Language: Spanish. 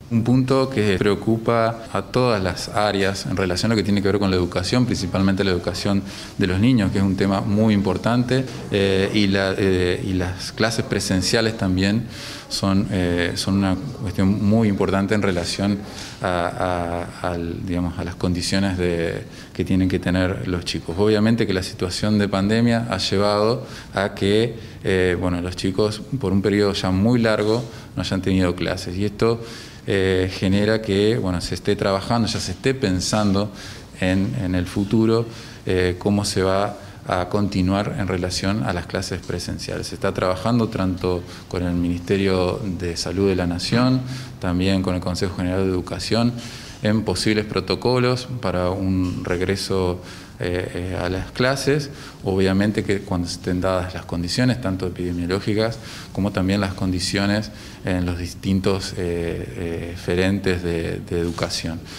Un punto que preocupa a todas las áreas en relación a lo que tiene que ver con la educación, principalmente la educación de los niños, que es un tema muy importante, y las clases presenciales también son una cuestión muy importante en relación digamos, a las condiciones que tienen que tener los chicos. Obviamente que la situación de pandemia ha llevado a que bueno, los chicos por un periodo ya muy largo no hayan tenido clases, y esto genera que bueno, se esté trabajando, ya se esté pensando en el futuro cómo se va a continuar en relación a las clases presenciales. Se está trabajando tanto con el Ministerio de Salud de la Nación, también con el Consejo General de Educación, en posibles protocolos para un regreso a las clases, obviamente que cuando estén dadas las condiciones, tanto epidemiológicas como también las condiciones en los distintos frentes de educación.